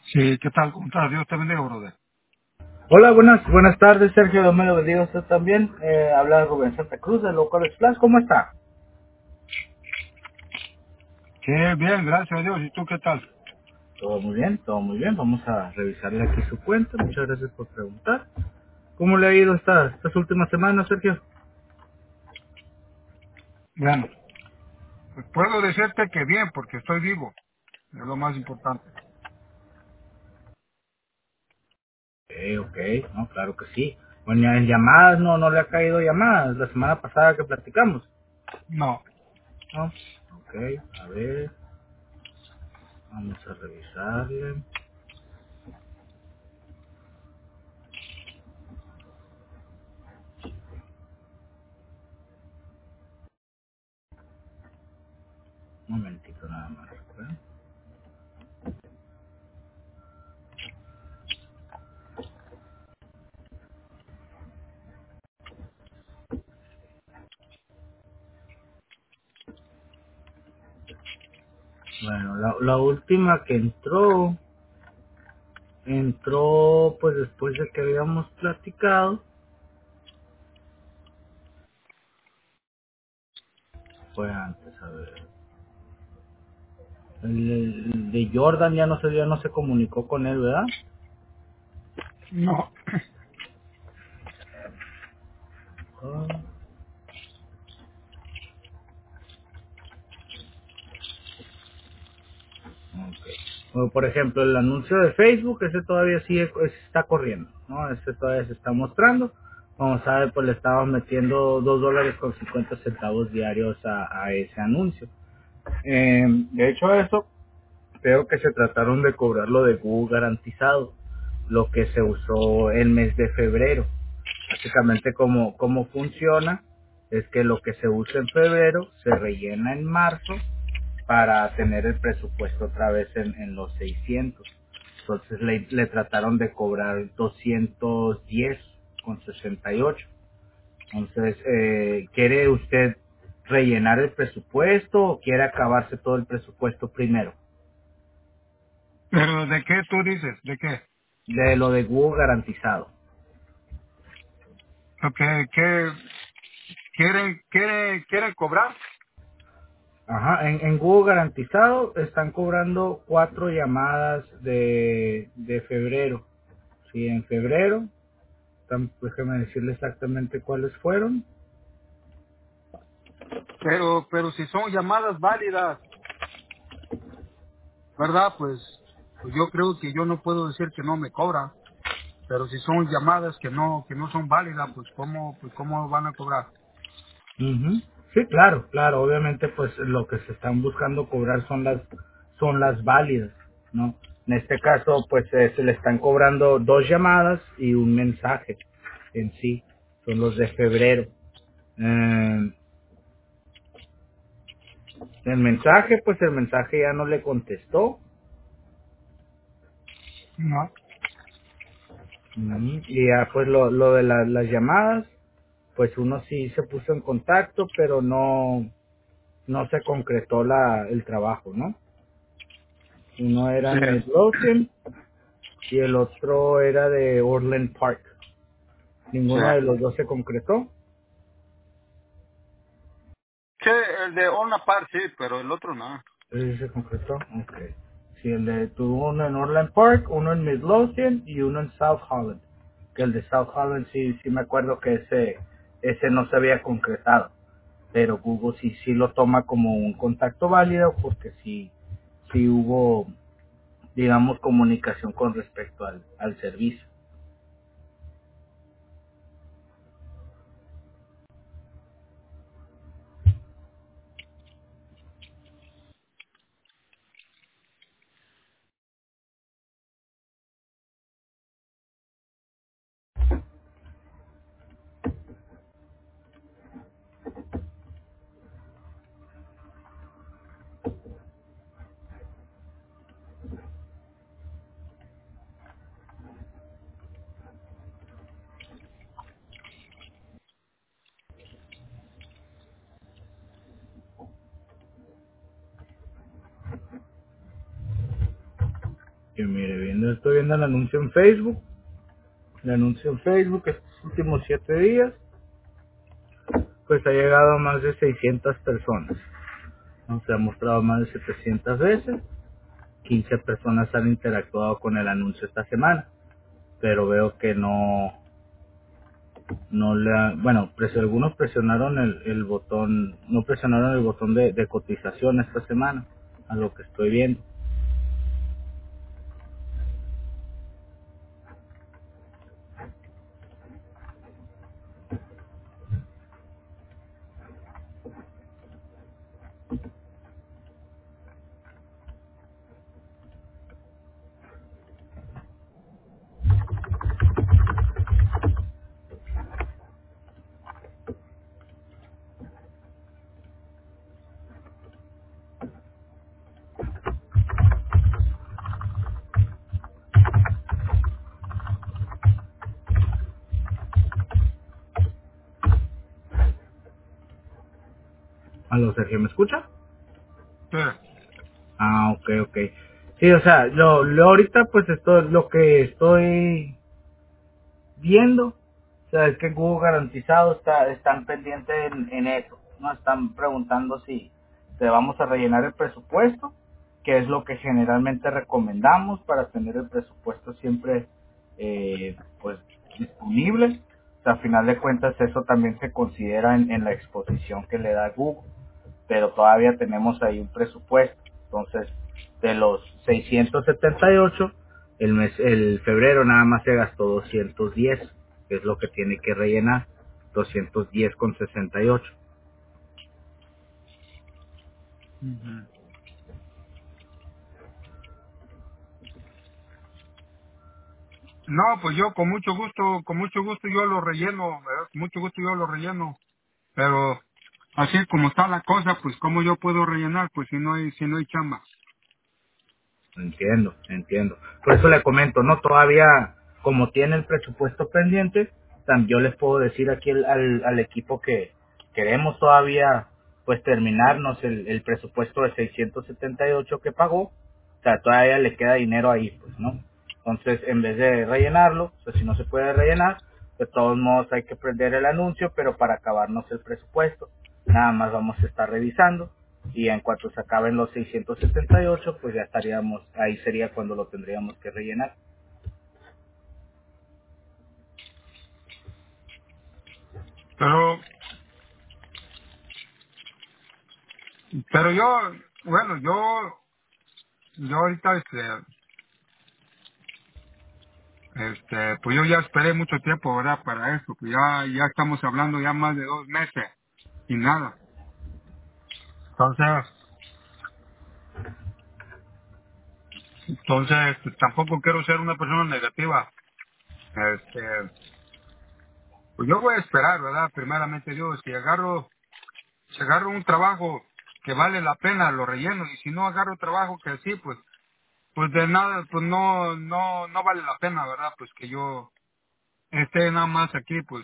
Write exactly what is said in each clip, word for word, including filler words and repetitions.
Sí, ¿qué tal? ¿Cómo estás? Dios te bendiga, brother. Hola, buenas buenas tardes, Sergio. Dios me lo bendiga a usted también. Eh, habla Rubén Santa Cruz de Local Splash. ¿Cómo está? Sí, bien, gracias a Dios. ¿Y tú qué tal? Todo muy bien, todo muy bien. Vamos a revisarle aquí su cuenta. Muchas gracias por preguntar. ¿Cómo le ha ido esta- estas últimas semanas, Sergio? Bueno, pues puedo decirte que bien, porque estoy vivo. Es lo más importante. Ok, ok. No, claro que sí. Bueno, en llamadas no, no le ha caído llamadas. La semana pasada que platicamos. No, ¿No? Ok, a ver. Vamos a revisarle. Un momentito nada más. ¿Ok? Bueno, la, la última que entró entró pues después de que habíamos platicado, fue antes, a ver. El, el de Jordan ya no se ya no se comunicó con él, ¿verdad? no. Ah, ok. Bueno, por ejemplo, el anuncio de Facebook, ese todavía sigue, ese está corriendo, ¿no? Ese todavía se está mostrando. Vamos a ver, pues le estamos metiendo dos dólares con cincuenta centavos diarios a, a ese anuncio. Eh, de hecho, eso creo que se trataron de cobrarlo de Google garantizado, lo que se usó el mes de febrero. Básicamente como, cómo funciona es que lo que se usa en febrero se rellena en marzo para tener el presupuesto otra vez en, en los seiscientos. Entonces le, le trataron de cobrar doscientos diez con sesenta y ocho. Entonces, eh, ¿quiere usted rellenar el presupuesto o quiere acabarse todo el presupuesto primero? ¿Pero de qué tú dices? ¿De qué? De lo de Google garantizado. ¿Lo que, qué quieren, quieren, quieren cobrar? Ajá, en, en Google garantizado están cobrando cuatro llamadas de, de febrero. Sí, en febrero, están- déjeme decirle exactamente cuáles fueron. Pero, pero si son llamadas válidas, ¿verdad? Pues, pues yo creo que yo no puedo decir que no me cobran. Pero si son llamadas que no, que no son válidas, pues cómo, pues cómo van a cobrar. Ujú. Sí, claro, claro, obviamente pues lo que se están buscando cobrar son las son las válidas, ¿no? En este caso pues eh, se le están cobrando dos llamadas y un mensaje en sí, son los de febrero. Eh, el mensaje, pues el mensaje ya no le contestó. No. Ujú. Y ya pues lo, lo de la- las llamadas, pues uno sí se puso en contacto, pero no, no se concretó la, el trabajo, ¿no? Uno era Sí. en Midlothian y el otro era de Orland Park. Sí. Ninguno de los dos se concretó. Sí, el de una par sí, pero el otro no. ¿Ese se concretó? Ok. Sí, el de tuvo uno en Orland Park, uno en Midlothian y uno en South Holland. Que el de South Holland sí, sí me acuerdo que ese, ese no se había concretado. Pero Google sí, sí lo toma como un contacto válido porque sí, sí hubo, digamos, comunicación con respecto al, al servicio. Y mire, viendo, estoy viendo el anuncio en Facebook. El anuncio en Facebook estos últimos siete días, pues ha llegado a más de seiscientas personas. ¿No? Se ha mostrado más de setecientas veces. quince personas han interactuado con el anuncio esta semana. Pero veo que no, no le ha- bueno, pres- algunos presionaron el, el botón, no presionaron el botón de, de cotización esta semana, a lo que estoy viendo. ¿Aló, Sergio, me escucha? Sí. Ah, ok, ok. Sí, o sea, lo, lo ahorita pues esto lo que estoy viendo, o sea, es que Google garantizado está, están pendientes en, en eso, ¿no? Están preguntando si te vamos a rellenar el presupuesto, que es lo que generalmente recomendamos para tener el presupuesto siempre, eh, pues, disponible. O sea, a final de cuentas eso también se considera en, en la exposición que le da Google, pero todavía tenemos ahí un presupuesto. Entonces, de los seiscientos setenta y ocho, el mes, el febrero nada más se gastó doscientos diez, que es lo que tiene que rellenar, doscientos diez con sesenta y ocho. Ujú. No, pues yo con mucho gusto, con mucho gusto yo lo relleno, ¿verdad? Con mucho gusto yo lo relleno, pero así como está la cosa, pues cómo yo puedo rellenar, pues si no hay, si no hay chamba. Entiendo, entiendo. Por eso le comento, ¿no? Todavía, como tiene el presupuesto pendiente, también yo les puedo decir aquí al, al, al equipo que queremos todavía, pues, terminarnos el, el presupuesto de seiscientos setenta y ocho que pagó. O sea, todavía le queda dinero ahí, pues, ¿no? Entonces, en vez de rellenarlo, o sea, si no se puede rellenar, de todos modos hay que prender el anuncio, pero para acabarnos el presupuesto. Nada más vamos a estar revisando y en cuanto se acaben los seiscientos setenta y ocho, pues ya estaríamos, ahí sería cuando lo tendríamos que rellenar. Pero, pero yo, bueno, yo, yo ahorita, este, este, pues yo ya esperé mucho tiempo, ¿verdad? Para esto, pues ya, ya estamos hablando ya más de dos meses y nada. Entonces, entonces, pues, tampoco quiero ser una persona negativa. Este, pues yo voy a esperar, ¿verdad? Primeramente Dios, si agarro, si agarro un trabajo que vale la pena, lo relleno, y si no agarro trabajo que sí, pues, pues de nada, pues no, no, no vale la pena, ¿verdad? Pues que yo esté nada más aquí, pues.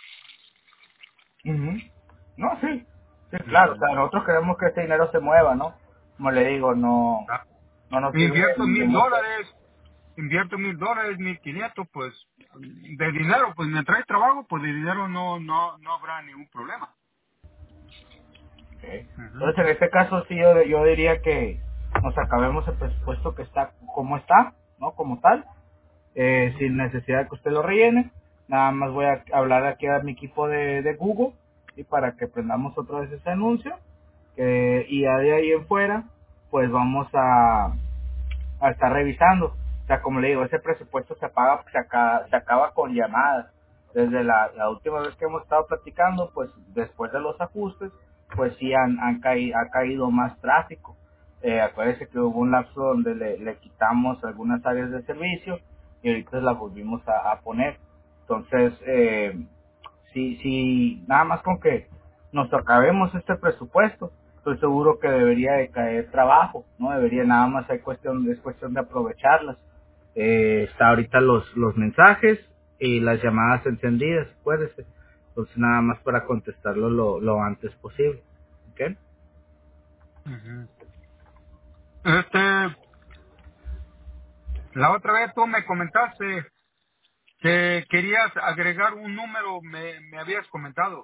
Ujú. No, sí, sí, claro, o Ujú. sea, nosotros queremos que este dinero se mueva, ¿no? Como le digo, no, Ah, no nos sirve invierto de, de mil mucho. dólares, invierto mil dólares, mil quinientos, pues, de dinero, pues me trae trabajo, pues de dinero no, no, no habrá ningún problema. Okay. Ujú, Entonces, en este caso, sí, yo, yo diría que nos acabemos el presupuesto que está como está, ¿no? Como tal, eh, ujú, sin necesidad de que usted lo rellene. Nada más voy a hablar aquí a mi equipo de, de Google y para que prendamos otra vez ese anuncio. Que, y ya de ahí en fuera, pues vamos a, a estar revisando. O sea, como le digo, ese presupuesto se, paga, se, acaba, se acaba con llamadas. Desde la, la última vez que hemos estado platicando, pues después de los ajustes, pues sí han, han caído, ha caído más tráfico. Eh, acuérdense que hubo un lapso donde le, le quitamos algunas áreas de servicio y ahorita las volvimos a, a poner. Entonces, eh, si, si nada más con que nos acabemos este presupuesto, estoy seguro que debería de caer trabajo, no debería, nada más hay cuestión, es cuestión de aprovecharlas. Eh, está ahorita los, los mensajes y las llamadas encendidas, acuérdese. Entonces nada más para contestarlo lo, lo antes posible. ¿Ok? ujú. Este, La otra vez tú me comentaste que querías agregar un número, me, me habías comentado.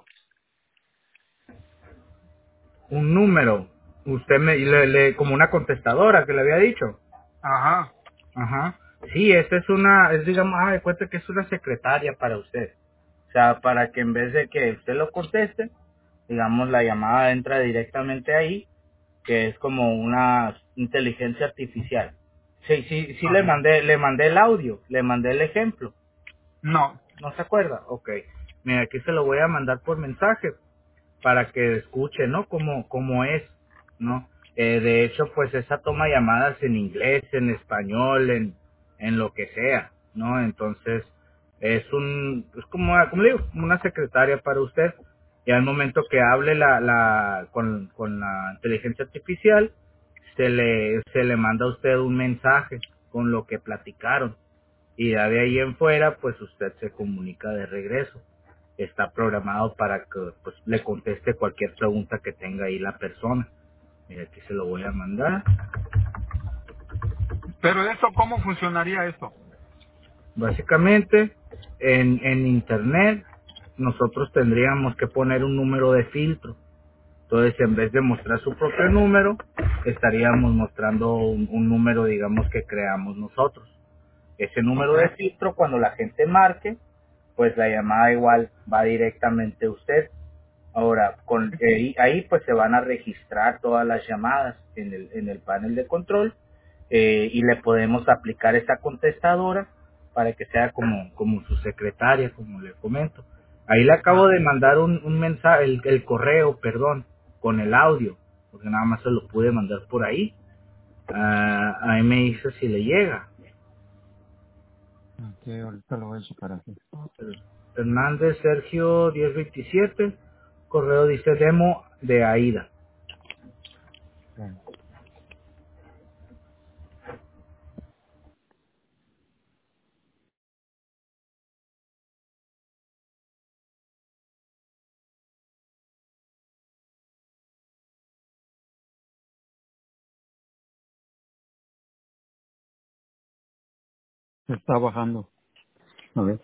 Un número. Usted me, le, le- como una contestadora que le había dicho. Ajá. Ajá. Sí, esta es una, es digamos, ah, de cuenta que es una secretaria para usted. O sea, para que en vez de que usted lo conteste, digamos, la llamada entra directamente ahí, que es como una inteligencia artificial. Sí, sí, sí le Ajá. mandé, le mandé el audio, le mandé el ejemplo. No. ¿No se acuerda? Ok. Mira, aquí se lo voy a mandar por mensaje para que escuche, ¿no? Cómo, cómo es, ¿no? Eh, de hecho, pues esa toma llamadas en inglés, en español, en, en lo que sea, ¿no? Entonces, es un, es como, como le digo, como una secretaria para usted. Y al momento que hable la, la, con, con la inteligencia artificial, se le, se le manda a usted un mensaje con lo que platicaron. Y ya de ahí en fuera, pues usted se comunica de regreso. Está programado para que pues, le conteste cualquier pregunta que tenga ahí la persona. Mira, aquí se lo voy a mandar. Pero eso, ¿cómo funcionaría esto? Básicamente, en, en Internet, nosotros tendríamos que poner un número de filtro. Entonces, en vez de mostrar su propio número, estaríamos mostrando un, un número, digamos, que creamos nosotros. Ese número Ok. de filtro, cuando la gente marque, pues la llamada igual va directamente a usted. Ahora, con, eh, ahí pues se van a registrar todas las llamadas en el, en el panel de control, eh, y le podemos aplicar esa contestadora para que sea como, como su secretaria, como le comento. Ahí le acabo Ah, de mandar un, un mensaje, el, el correo, perdón, con el audio, porque nada más se lo pude mandar por ahí. Ah, ahí me dice si le llega. ok, ahorita lo voy a checar aquí. Hernández Sergio diez veintisiete, correo dice demo de AIDA. Bien. Se está bajando. A ver.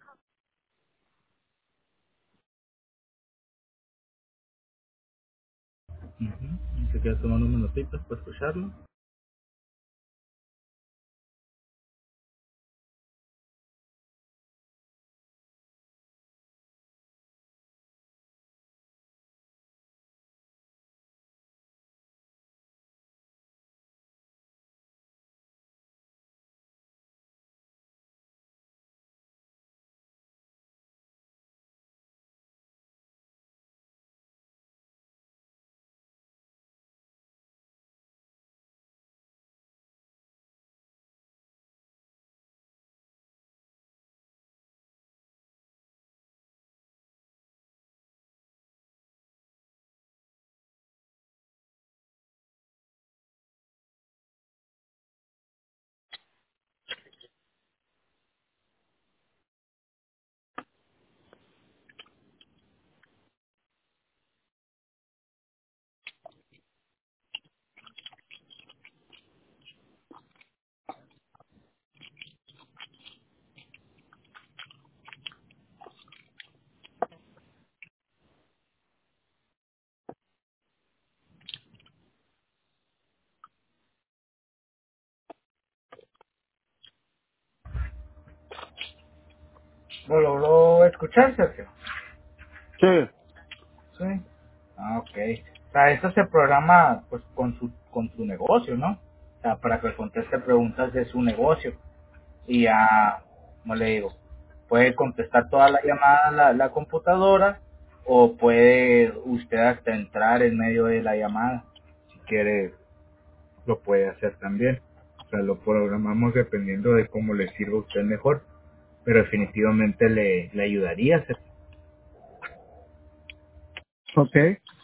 Ujú. Se queda tomando unos minutitos para escucharlo. ¿Lo logró escuchar, Sergio? Sí. Sí. Ah, ok. O sea, esto se programa pues con su, con su negocio, ¿no? O sea, para que conteste preguntas de su negocio. Y ya, como le digo, puede contestar toda la llamada la, la computadora, o puede usted hasta entrar en medio de la llamada. Si quiere, lo puede hacer también. O sea, lo programamos dependiendo de cómo le sirva a usted mejor, pero definitivamente le, le ayudaría a hacer. Ok.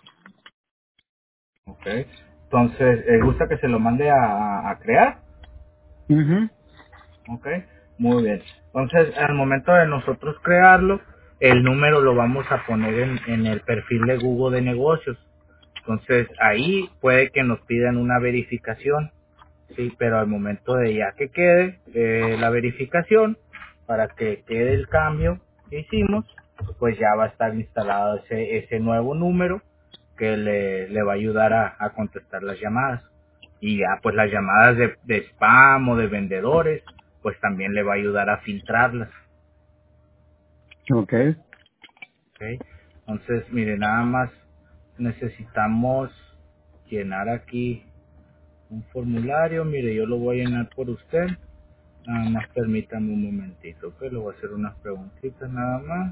Ok. Entonces, ¿le gusta que se lo mande a, a crear? Mhm. Ok. Muy bien. Entonces, al momento de nosotros crearlo, el número lo vamos a poner en, en el perfil de Google de negocios. Entonces, ahí puede que nos pidan una verificación. sí, pero al momento de ya que quede eh, la verificación, para que quede el cambio que hicimos, pues ya va a estar instalado ese, ese nuevo número que le, le va a ayudar a, a contestar las llamadas. Y ya pues las llamadas de, de spam o de vendedores, pues también le va a ayudar a filtrarlas. Ok. ¿Ok? Entonces, mire, nada más necesitamos llenar aquí un formulario. Mire, yo lo voy a llenar por usted. Nada más permítame un momentito, ¿ok? Le voy a hacer unas preguntitas nada más.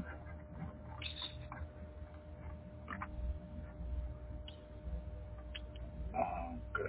Ok.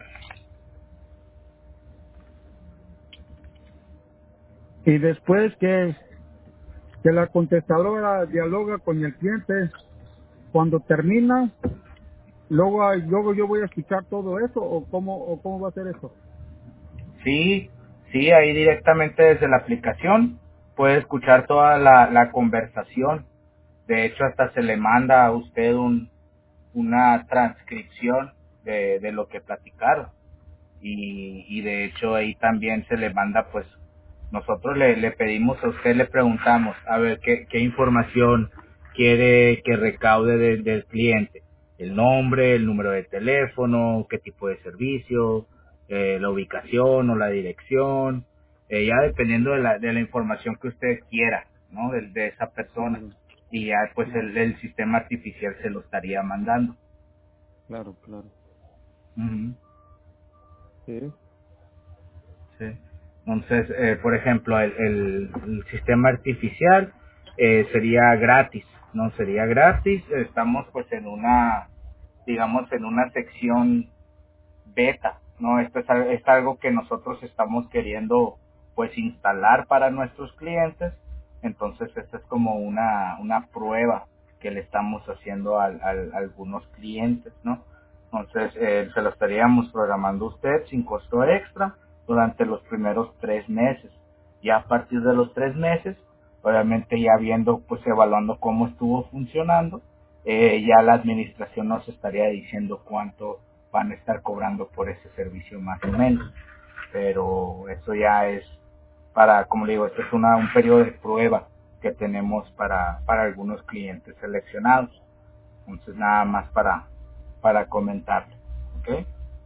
Y después que, que la contestadora dialoga con el cliente, cuando termina, luego, ah, luego yo voy a escuchar todo eso, o cómo, o cómo va a ser eso. Sí, sí, ahí directamente desde la aplicación puede escuchar toda la, la conversación. De hecho, hasta se le manda a usted un, una transcripción de, de lo que platicaron. y, y de hecho ahí también se le manda, pues nosotros le, le pedimos a usted, le preguntamos a ver qué, qué información quiere que recaude de- del cliente, el nombre, el número de teléfono, qué tipo de servicio, eh, la ubicación o la dirección, eh, ya dependiendo de la, de la información que usted quiera, ¿no? De, de esa persona, Claro, y ya pues claro, el, el sistema artificial se lo estaría mandando. claro, claro. Ujú. Sí. Sí. Entonces, eh, por ejemplo, el, el- el sistema artificial eh, sería gratis, ¿no? Sería gratis. Estamos pues en una, digamos, en una sección beta, ¿no? Esto es, al- es algo que nosotros estamos queriendo pues instalar para nuestros clientes, entonces esta es como una, una prueba que le estamos haciendo al- al- a algunos clientes, ¿no? Entonces eh, se lo estaríamos programando a usted sin costo extra durante los primeros tres meses. Ya a partir de los tres meses, obviamente ya viendo, pues evaluando cómo estuvo funcionando, eh, ya la administración nos estaría diciendo cuánto van a estar cobrando por ese servicio más o menos. Pero eso ya es para, como le digo, esto es una, un periodo de prueba que tenemos para, para algunos clientes seleccionados. Entonces nada más para, para comentarle. ¿Ok?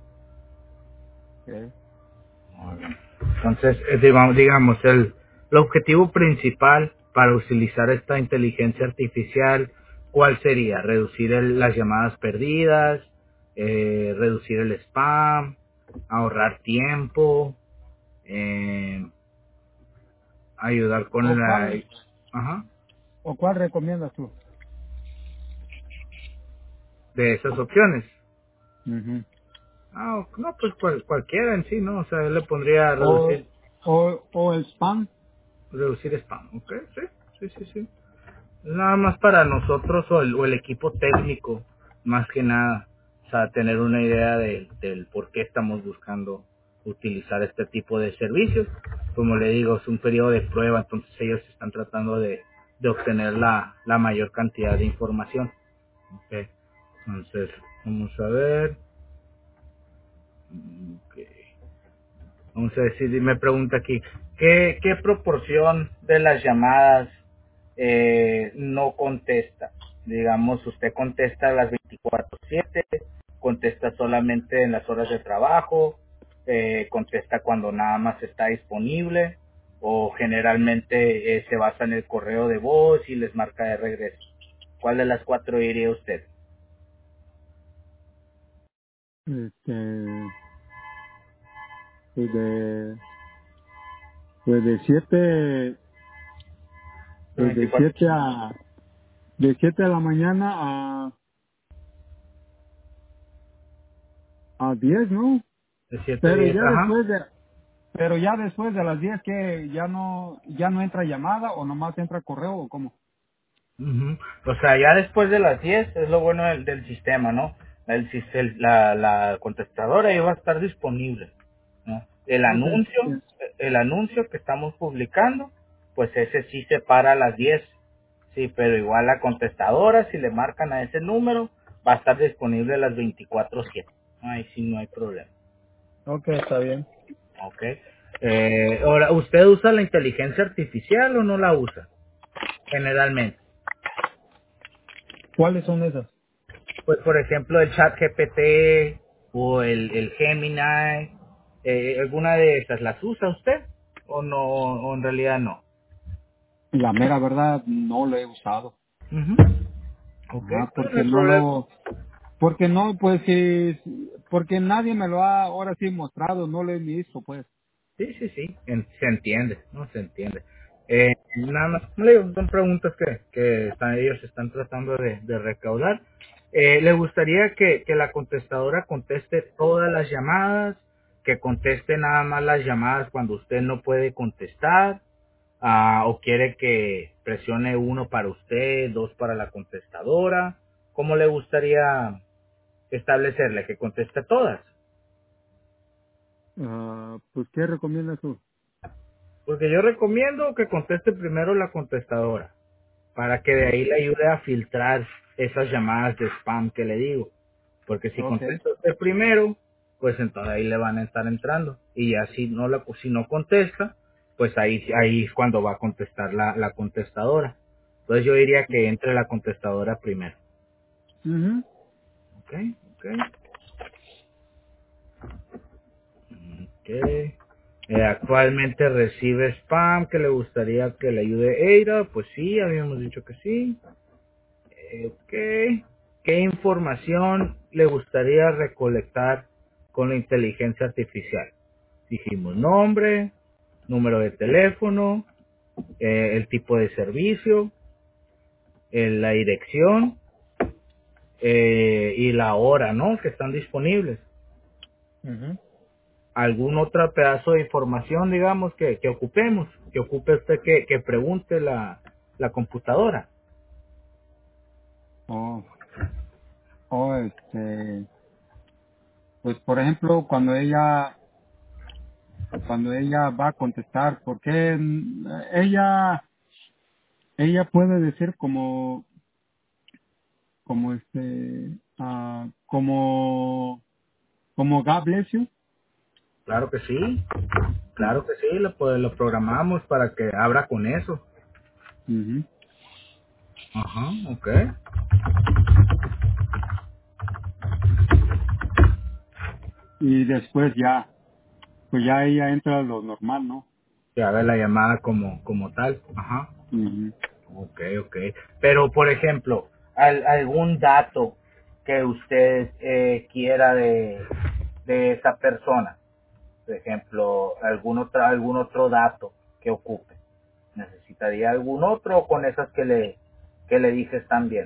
Sí. Muy bien. Entonces, eh, digamos, digamos, el, el objetivo principal para utilizar esta inteligencia artificial, ¿cuál sería? Reducir el- las llamadas perdidas, eh, reducir el spam, ahorrar tiempo, eh, ayudar con ¿O la... cuál, Ajá, o cuál recomiendas tú? de esas opciones. Ujú. Ah, ok, no, pues cual- cualquiera en sí, ¿no? O sea, yo le pondría o, reducir, o, o el spam. reducir spam, ¿ok? Sí, sí, sí, sí. Nada más para nosotros o el, o el equipo técnico, más que nada, o sea, tener una idea de, del por qué estamos buscando utilizar este tipo de servicios. Como le digo, es un periodo de prueba, entonces ellos están tratando de, de obtener la, la mayor cantidad de información. Ok. Entonces, vamos a ver. Ok. Vamos a decir, me pregunta aquí, ¿qué, qué proporción de las llamadas eh, no contesta? Digamos, usted contesta a las veinticuatro siete, contesta solamente en las horas de trabajo, eh, contesta cuando nada más está disponible, o generalmente eh, se basa en el correo de voz y les marca de regreso. ¿Cuál de las cuatro diría usted? Este, pues de, pues de siete, De pues de veinticuatro, siete a, de siete de la mañana a, a diez, ¿no? de siete a Pero diez, ya ajá. después de, pero ya después de las diez que ya no, ya no entra llamada o nomás entra correo o cómo. Ujú. O sea, ya después de las diez es lo bueno del, del sistema, ¿no? El, sis- el- la, la contestadora iba a estar disponible, ¿no? El Okay. anuncio, Sí. el anuncio que estamos publicando, pues ese sí se para a las diez, sí, pero igual la contestadora, si le marcan a ese número, va a estar disponible a las veinticuatro siete. Ahí sí no hay problema. Okay, está bien. Ok. Eh, ahora, ¿usted usa la inteligencia artificial o no la usa? Generalmente. ¿Cuáles son esas? Pues, por ejemplo, el chat G P T o el, el Gemini, eh, ¿alguna de esas las usa usted? ¿O no, o en realidad no? La mera verdad, no lo he usado. Ujú. Ok, Ajá, no, no porque hay no problema. lo, porque no, pues sí, porque nadie me lo ha ahora sí mostrado, no lo he visto, pues. Sí, sí, sí, en- se entiende, ¿no? Se entiende. Eh, nada más, como le digo, son preguntas que, que están, ellos están tratando de, de recaudar. Eh, ¿Le gustaría que, que la contestadora conteste todas las llamadas, que conteste nada más las llamadas cuando usted no puede contestar? Ah, ¿o quiere que presione uno para usted, dos para la contestadora? ¿Cómo le gustaría establecerle que conteste todas? Ah, pues, ¿qué recomiendas tú? Porque yo recomiendo que conteste primero la contestadora, para que de Oh, ahí le ayude a filtrar esas llamadas de spam que le digo. Porque si okay. contesta usted primero, pues entonces ahí le van a estar entrando. Y ya si no, la, si no contesta, pues ahí, ahí es cuando va a contestar la, la contestadora. Entonces yo diría que entre la contestadora primero. Mhm. ¿Ok? ¿Ok? ¿Ok? Eh, actualmente recibe spam que le gustaría que le ayude Eira. Pues sí, habíamos dicho que sí. Ok. ¿Qué información le gustaría recolectar con la inteligencia artificial? Dijimos nombre, número de teléfono, eh, el tipo de servicio, eh, la dirección eh, y la hora, ¿no? Que están disponibles. Mhm. ¿Algún otro pedazo de información, digamos, que, que ocupemos? Que ocupe usted que, que pregunte la, la computadora. Oh, oh, este, pues por ejemplo, cuando ella, cuando ella va a contestar, porque ella, ella puede decir como, como este, ah, como, como God bless you. Claro que sí, claro Ujú, que sí, lo, pues, lo programamos para que abra con eso. ujú. Ajá, ok. Y después ya, pues ya ella entra a lo normal, ¿no? Que haga la llamada como, como tal. Ajá. Ujú, Ok, ok. Pero, por ejemplo, al- algún dato que usted eh, quiera de, de esa persona. Por ejemplo, algún otro, algún otro dato que ocupe. ¿Necesitaría algún otro o con esas que le, que le dije están bien?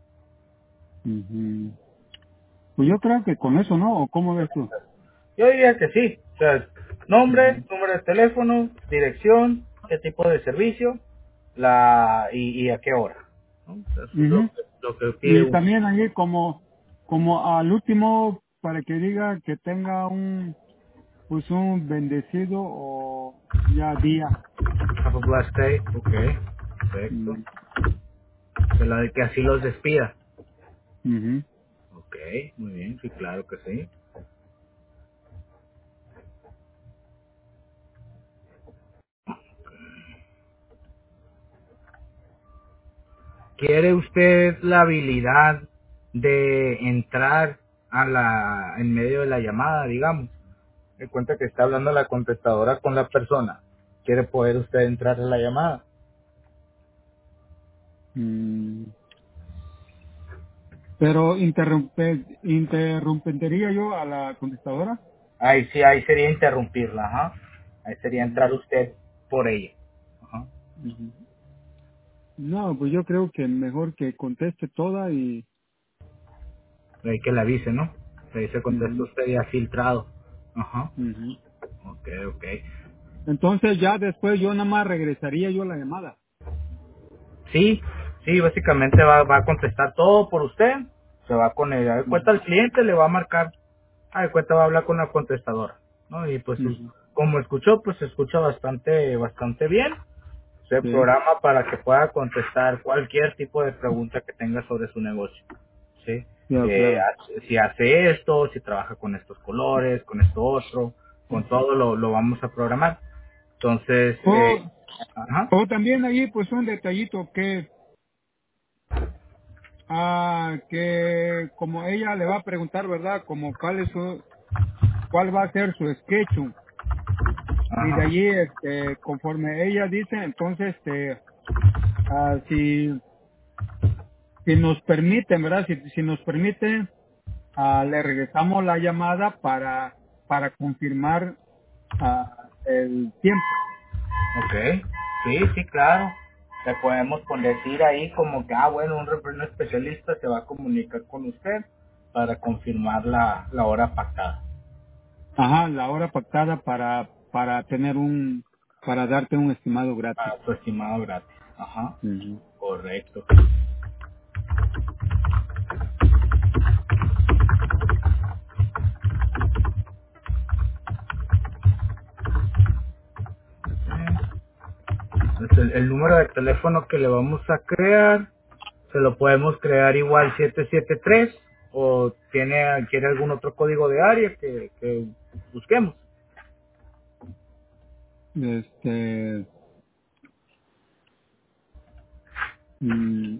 ujú. Pues yo creo que con eso, ¿no? ¿O cómo ves tú? Yo diría que sí. O sea, nombre, Ujú, número de teléfono, dirección, qué tipo de servicio, la y, y a qué hora. ¿No? Eso es lo, ujú. que- lo que pide Y uno. también ahí como, como al último, para que diga que tenga un, pues un bendecido o ya día. Have a blessed day. Ok, perfecto. Mm, Que, la, que así los despida. ujú. Ok, muy bien, sí, claro que sí. ¿Quiere usted la habilidad de entrar a la en medio de la llamada, digamos? Me cuenta que está hablando la contestadora con la persona. ¿Quiere poder usted entrar a la llamada? Mm, pero interrumpe, interrumpería yo a la contestadora. Ahí sí, ahí sería interrumpirla, ajá. Ahí sería Ujú, entrar usted por ella. Ajá. ujú. No, pues yo creo que mejor que conteste toda y... Ahí que le avise, ¿no? Ahí se contesta ujú, usted ya filtrado. Ajá. ujú. Ok, ok. Entonces ya después yo nada más regresaría yo la llamada. Sí, sí, básicamente va, va a contestar todo por usted. Se va con el, a ver, cuenta Ujú, al cliente, le va a marcar, a ver, cuenta va a hablar con la contestadora, ¿no? Y pues us- ujú. como escuchó, pues se escucha bastante, bastante bien. Se Sí, programa para que pueda contestar cualquier tipo de pregunta que tenga sobre su negocio. ¿Sí? ya, Eh, claro. hace- si hace esto, si trabaja con estos colores, con esto otro, con todo lo, lo vamos a programar. Entonces, eh, O, ajá, o también ahí pues un detallito que, ah, que como ella le va a preguntar, ¿verdad? Como cuál es su, cuál va a ser su sketch. Y de ajá, allí, este, conforme ella dice, entonces, este, ah, si, si nos permiten, ¿verdad? Si, si nos permite, ah, le regresamos la llamada para, para confirmar ah, el tiempo. ok, sí, sí, claro. Le podemos poner decir ahí como que, ah, bueno, un, rep- un especialista se va a comunicar con usted para confirmar la, la hora pactada, Ajá, la hora pactada para, para tener un, para darte un estimado gratis. para su estimado gratis. Ajá, Ujú. correcto. Entonces, el, el número de teléfono que le vamos a crear, se lo podemos crear igual siete siete tres o tiene quiere algún otro código de área que, que busquemos. Este, mm,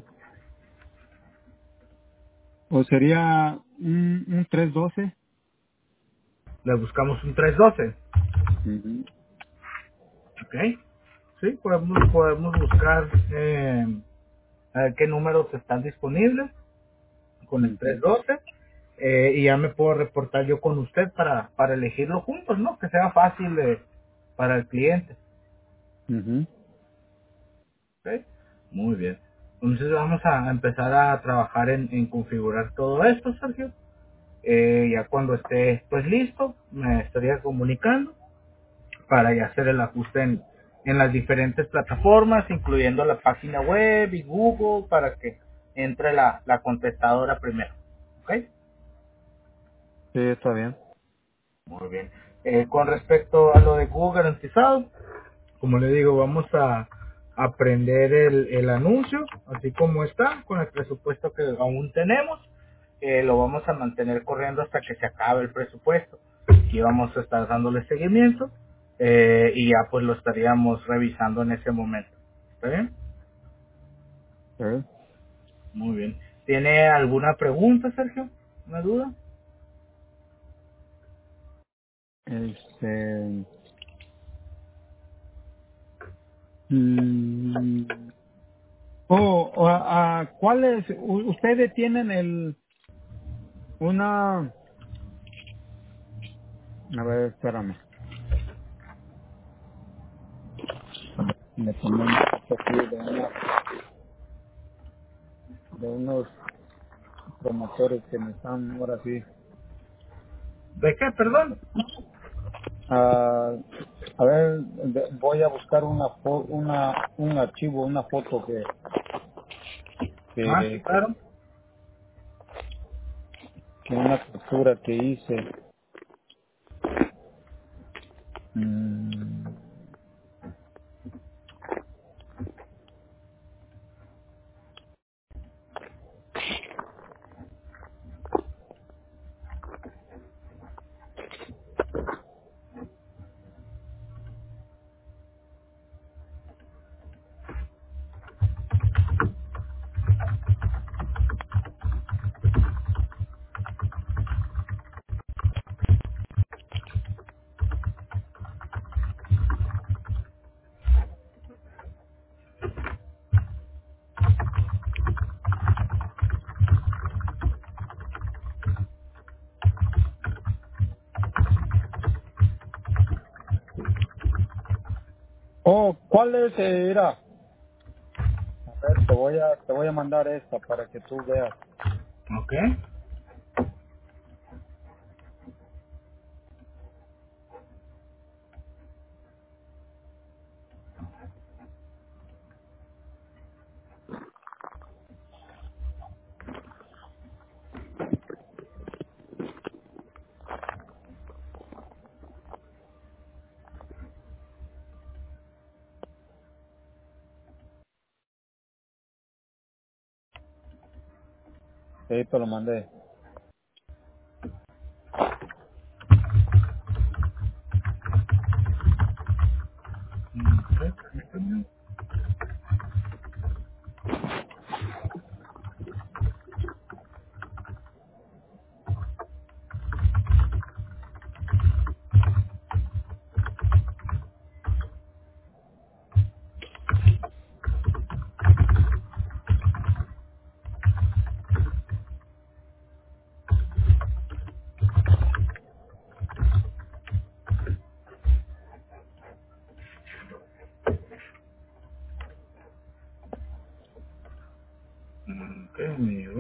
o sería un, un tres doce. Le buscamos un tres doce, Ujú, ¿ok? Sí, podemos, podemos buscar eh, a ver qué números están disponibles con el ujú, tres doce eh, y ya me puedo reportar yo con usted para, para elegirlo juntos, ¿no? Que sea fácil eh, para el cliente, ujú. ¿ok? Muy bien. Entonces vamos a empezar a trabajar en, en configurar todo esto, Sergio. Eh, ya cuando esté pues listo, me estaría comunicando para ya hacer el ajuste en, en las diferentes plataformas, incluyendo la página web y Google, para que entre la, la contestadora primero. ¿Ok? Sí, está bien. Muy bien. Eh, con respecto a lo de Google garantizado, como le digo, vamos a aprender el, el anuncio, así como está, con el presupuesto que aún tenemos. Eh, lo vamos a mantener corriendo hasta que se acabe el presupuesto. Y vamos a estar dándole seguimiento eh, y ya pues lo estaríamos revisando en ese momento. ¿Está bien? Sí. Muy bien. ¿Tiene alguna pregunta, Sergio? ¿Una duda? Este, mm, oh, o, ah, ¿cuáles, u- ustedes tienen el, una, a ver, espérame, me tomé un poco aquí de, una, de unos promotores que me están ahora sí. ¿De qué, perdón? Ah, a ver, de- voy a buscar una, fo- una, un archivo, una foto que, Ah, sí, que, que, claro. que una captura que hice. Mm, Oh, ¿cuál es? eh, Era? A ver, te voy a, te voy a mandar esta para que tú veas. Ok. Sí, te lo mandé. me llegó.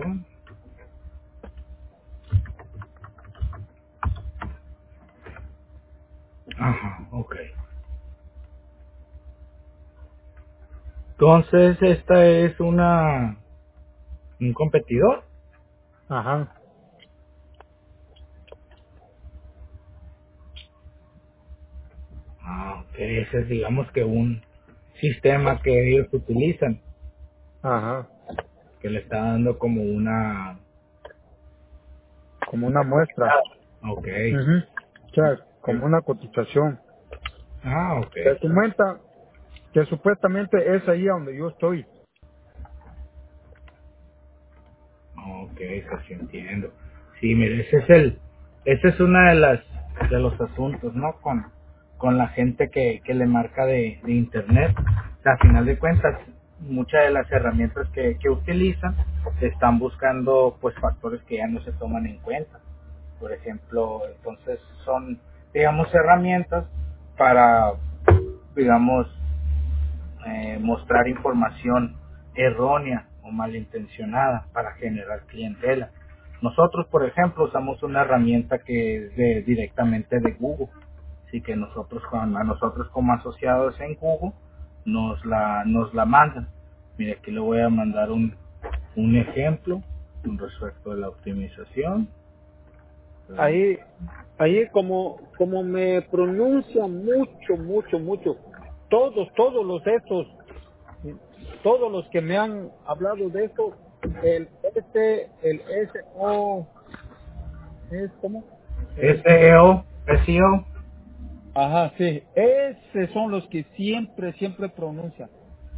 Ajá, ok. Entonces, esta es una un competidor. Ajá, Ah, ok. Ese es, digamos que un sistema que ellos utilizan, ajá. que le está dando como una... Como una muestra. Ok. Ujú. O sea, como una cotización. Ah, ok. Se comenta que supuestamente es ahí a donde yo estoy. Ok, eso sí entiendo. Sí, mire, ese es el, ese es una de las, de los asuntos, ¿no? Con, con la gente que, que le marca de, de internet. O sea, a final de cuentas, muchas de las herramientas que, que utilizan están buscando, pues, factores que ya no se toman en cuenta. Por ejemplo, entonces son, digamos, herramientas para, digamos, eh, mostrar información errónea o malintencionada para generar clientela. Nosotros, por ejemplo, usamos una herramienta que es de, directamente de Google, así que nosotros, con- a nosotros como asociados en Google, nos la, nos la mandan. Mire, aquí le voy a mandar un, un ejemplo con respecto a la optimización. Ahí, ahí como, como me pronuncia mucho, mucho, mucho. Todos, todos los estos, todos los que me han hablado de esto, el S, el S O, ¿es cómo? El, S E O, S E O. ajá, sí, esos son los que siempre, siempre pronuncian.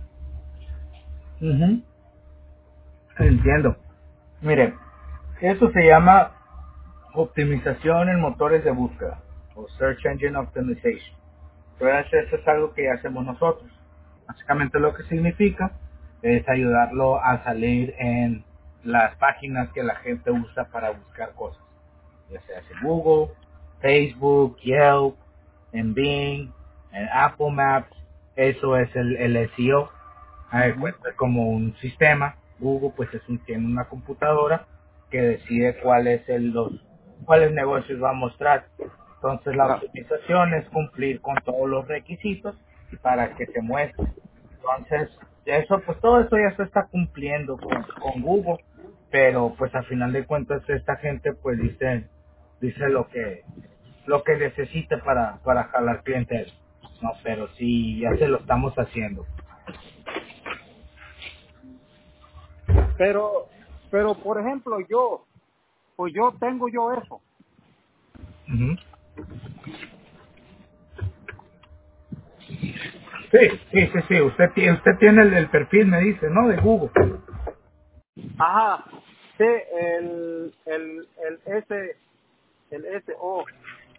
Ujú, entiendo. Mire, eso se llama optimización en motores de búsqueda o Search Engine Optimization. Entonces eso es algo que hacemos nosotros. Básicamente lo que significa es ayudarlo a salir en las páginas que la gente usa para buscar cosas, ya sea en Google, Facebook, Yelp, en Bing, en Apple Maps. Eso es el, el S E O. A ver, Ujú. cuenta como un sistema. Google pues es un, tiene una computadora que decide cuáles el, los cuáles negocios va a mostrar. Entonces la Ah, optimización es cumplir con todos los requisitos para que se muestre. Entonces, eso, pues todo eso ya se está cumpliendo con, con Google, pero pues al final de cuentas esta gente pues dice, dice lo que, lo que necesita para, para jalar clientes. No, pero sí, ya se lo estamos haciendo. pero, pero por ejemplo yo, pues yo tengo yo eso. Ujú. Sí, sí, sí, sí, usted, ti- usted tiene el, el perfil, me dice, ¿no? De Google. Ajá, sí, el, el, el S, el S O.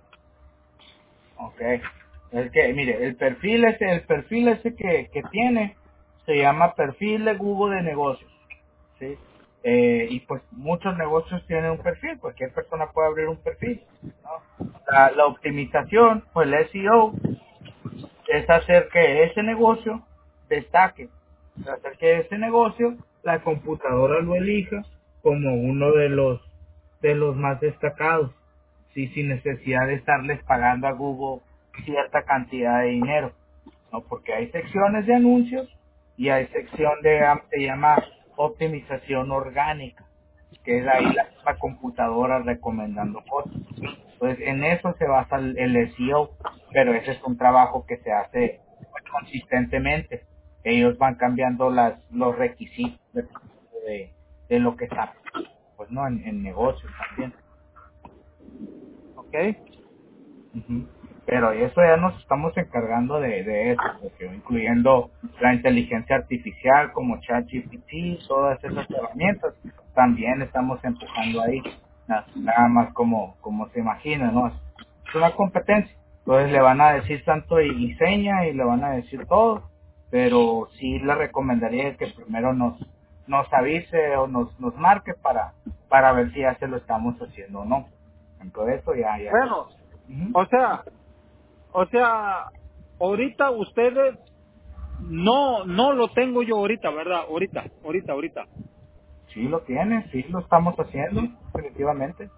Ok. Es que, mire, el perfil ese, el perfil ese que, que tiene se llama perfil de Google de negocios. ¿Sí? Eh, y pues muchos negocios tienen un perfil, cualquier persona puede abrir un perfil, ¿no? La, la optimización, pues el S E O, es hacer que ese negocio destaque, hacer que ese negocio la computadora lo elija como uno de los de los más destacados, sí, sin necesidad de estarles pagando a Google cierta cantidad de dinero, ¿no? Porque hay secciones de anuncios y hay sección de, se llama optimización orgánica, que es ahí la, la computadora recomendando cosas. Entonces, en eso se basa el, el S E O, pero ese es un trabajo que se hace pues, consistentemente. Ellos van cambiando las los requisitos dependiendo de, de lo que están, pues no, en, en negocios también. ¿Ok? Ujú. Pero eso ya nos estamos encargando de, de eso, porque incluyendo la inteligencia artificial como ChatGPT, todas esas herramientas, también estamos empujando ahí, na- nada más como, como se imagina, ¿no? Es una competencia, entonces le van a decir tanto y, y seña y le van a decir todo, pero sí le recomendaría que primero nos, nos avise o nos, nos marque para, para ver si ya se lo estamos haciendo o no. Entonces eso ya, ya. Bueno, Ujú. o sea, o sea, ahorita ustedes no, no lo tengo yo ahorita, ¿verdad? Ahorita, ahorita, ahorita. Sí lo tiene, sí lo estamos haciendo, definitivamente.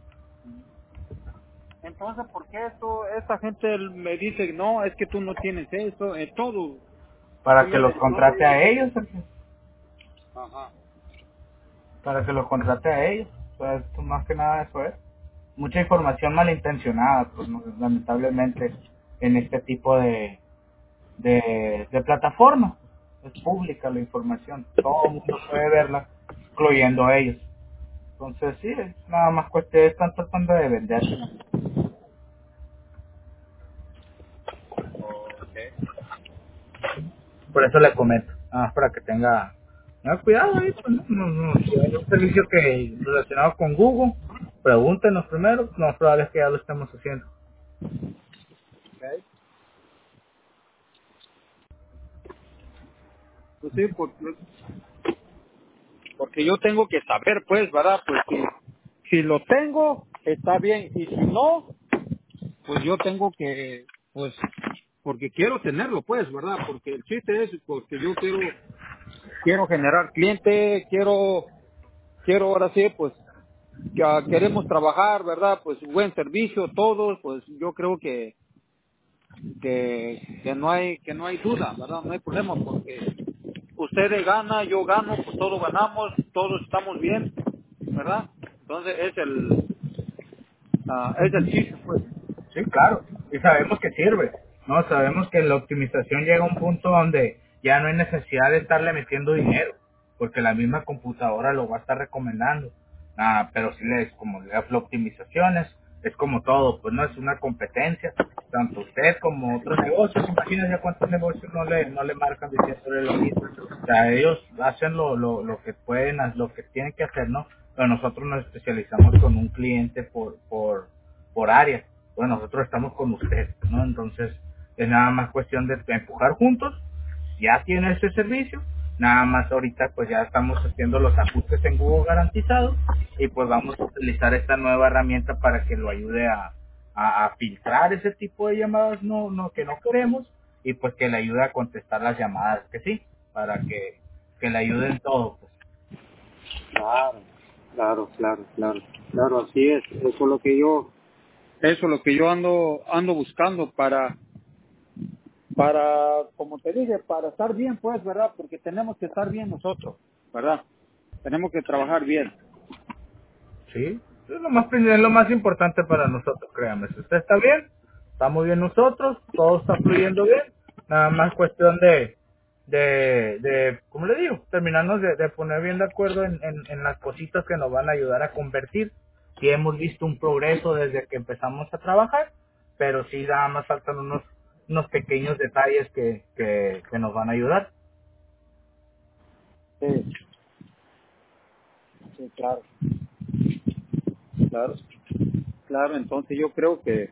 Entonces, ¿por qué esto, esta gente me dice, no, es que tú no tienes eso, es todo? Para ¿Sí que me los entiendes? contrate a ellos, Sergio. Ajá. Para que los contrate a ellos. Pues más que nada eso es. Mucha información malintencionada, pues no- lamentablemente en este tipo de, de, de plataformas. Es pública la información, todo el mundo puede verla, incluyendo ellos. Entonces sí, es nada más cuestión, están tratando de venderse. Por eso le comento, nada más para que tenga, tenga cuidado ahí, pues, no, no, no, si hay un servicio que relacionado con Google, pregúntenos primero, lo más probable es que ya lo estemos haciendo. Ok. Pues sí, porque, porque yo tengo que saber, pues, ¿verdad? Pues si, si lo tengo, está bien, y si no, pues yo tengo que, pues, porque quiero tenerlo, pues, ¿verdad? Porque el chiste es, porque yo quiero, quiero generar cliente, quiero, quiero ahora sí, pues, que, ah, queremos trabajar, ¿verdad? Pues buen servicio, todos, pues yo creo que, que, que no hay, que no hay duda, ¿verdad? No hay problema, porque ustedes ganan, yo gano, pues todos ganamos, todos estamos bien, ¿verdad? Entonces es el, ah, es el chiste, pues. Sí, claro. Y sabemos que sirve, ¿no? Sabemos que la optimización llega a un punto donde ya no hay necesidad de estarle metiendo dinero, porque la misma computadora lo va a estar recomendando. Ah, pero si le, como le la optimización es, es como todo, pues no es una competencia. Tanto usted como otros negocios, imagínense cuántos negocios no le, no le marcan diciéndole lo mismo. O sea, ellos hacen lo, lo, lo que pueden, lo que tienen que hacer, ¿no? Pero nosotros nos especializamos con un cliente por, por, por área. Bueno, nosotros estamos con usted, ¿no? Entonces, es nada más cuestión de empujar juntos. Ya tiene ese servicio, nada más ahorita pues ya estamos haciendo los ajustes en Google garantizados y pues vamos a utilizar esta nueva herramienta para que lo ayude a, a, a filtrar ese tipo de llamadas no, no que no queremos y pues que le ayude a contestar las llamadas que sí, para que, que le ayude en todo, pues. Claro, claro, claro, claro, claro, así es. Eso es lo que yo, eso es lo que yo ando, ando buscando para, para, como te dije, para estar bien, pues, ¿verdad? Porque tenemos que estar bien nosotros, ¿verdad? Tenemos que trabajar bien. Sí, es lo más, prin- es lo más importante para nosotros, créame. Si usted está bien, estamos bien nosotros, todo está fluyendo bien. Nada más cuestión de, de, de ¿cómo le digo? Terminarnos de, de poner bien de acuerdo en, en, en las cositas que nos van a ayudar a convertir. Sí hemos visto un progreso desde que empezamos a trabajar, pero sí nada más faltan unos, unos pequeños detalles que, que, que nos van a ayudar. Sí, sí, claro, claro, claro. Entonces yo creo que,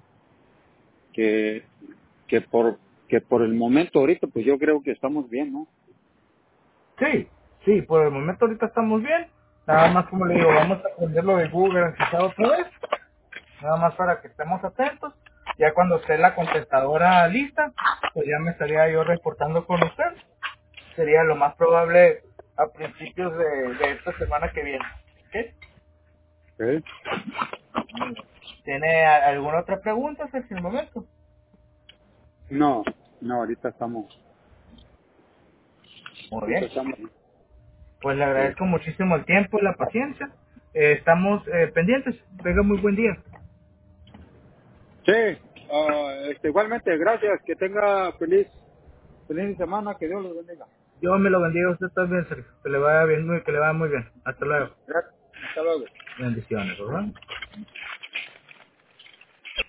que, que por, que por el momento ahorita, pues yo creo que estamos bien, ¿no? Sí, sí, por el momento ahorita estamos bien. Nada más como le digo, vamos a aprender lo de Google garantizado otra vez. Nada más para que estemos atentos. Ya cuando esté la contestadora lista, pues ya me estaría yo reportando con usted. Sería lo más probable a principios de, de esta semana que viene. ¿Ok? Sí. Muy bien. ¿Tiene a- alguna otra pregunta hasta el momento? No, no, ahorita estamos, Muy ahorita bien. estamos. Pues le Sí. agradezco muchísimo el tiempo y la paciencia. Eh, estamos eh, pendientes. Tenga muy buen día. Sí, ah, este, igualmente, gracias, que tenga feliz, feliz semana, que Dios los bendiga. Dios me lo bendiga a usted también, Sergio. Que le vaya bien, muy, que le vaya muy bien. Hasta luego. Gracias, hasta luego. Bendiciones, ¿verdad?